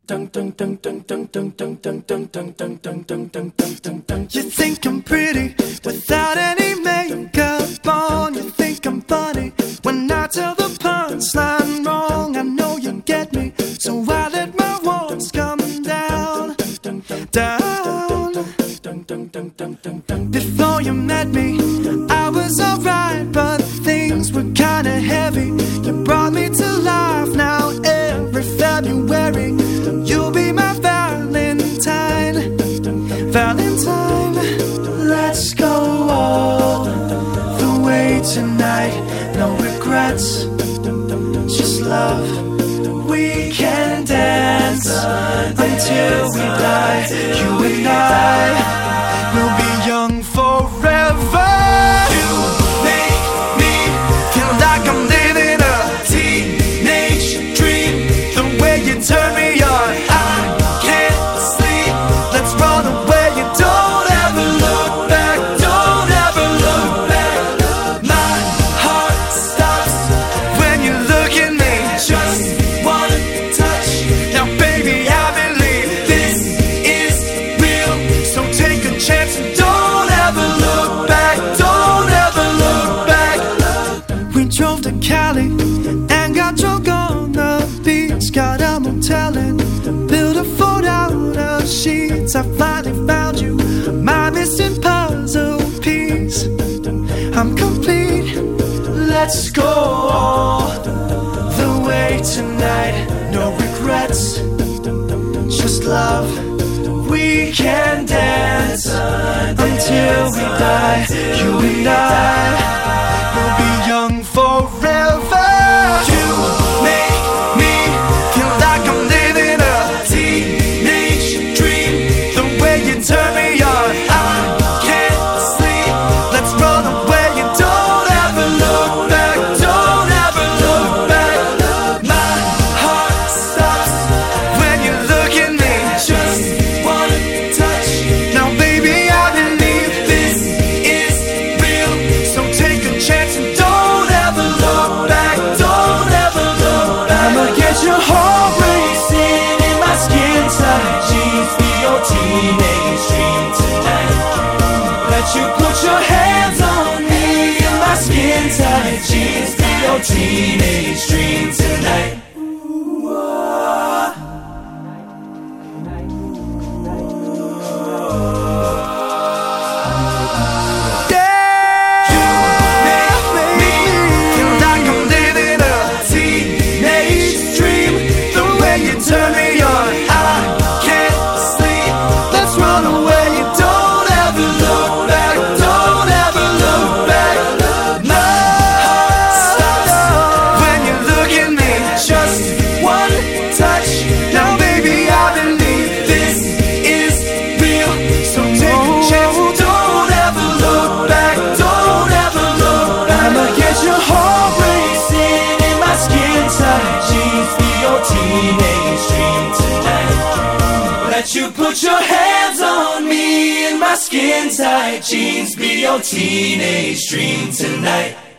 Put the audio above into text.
You think I'm pretty without any makeup on. You think I'm funny when I tell the punchline wrong. I know you get me, so I let my walls come down, down. Before you met me, I was alright, but things were kinda heavy. You brought me to life. Now every February you'll be my Valentine, Valentine. Let's go all the way tonight. No regrets, just love. We can dance until we die. You and I will be young forever. You make me feel like I'm living a teenage dream. The way you turn me on, I can't sleep. Let's run away. You don't ever look back. Don't ever look back. My heart stops when you look at me. Just one touch. Now baby, I believe this is real. So take a chance and don't ever look back. Don't ever look back. We drove to Cali and got drunk on the beach. Got a motel and built a fort out of sheets. I finally found you, my missing puzzle piece. I'm complete. Let's go all the way tonight. No regrets, just love. We can dance until we die. You and I will be young forever. You make me feel like I'm living a teenage dream. The way you turn me on, I can't sleep. Let's run away. You don't ever look back. Don't ever look back. My heart stops when you look at me. Just one touch. Now baby, I believe this is real. So take a chance and don't ever look back. Don't ever look back. I'ma get your heart racing in my skin tight jeans. Be your teenage dream tonight. Let you put your hands on me in my skin tight jeans. Be your teenage dream tonight. Turn me on, I can't sleep. Let's run away. You don't ever look back. Don't ever look back. My heart stops when you look at me. Just one touch. Now baby, I believe this is real. So take a chance. Don't ever look back. Don't ever look back. I'ma get your heart racing in my skin tight jeans. Be your teenage dream tonight. Let you put your hands on me in my skin tight jeans. Be your teenage dream tonight.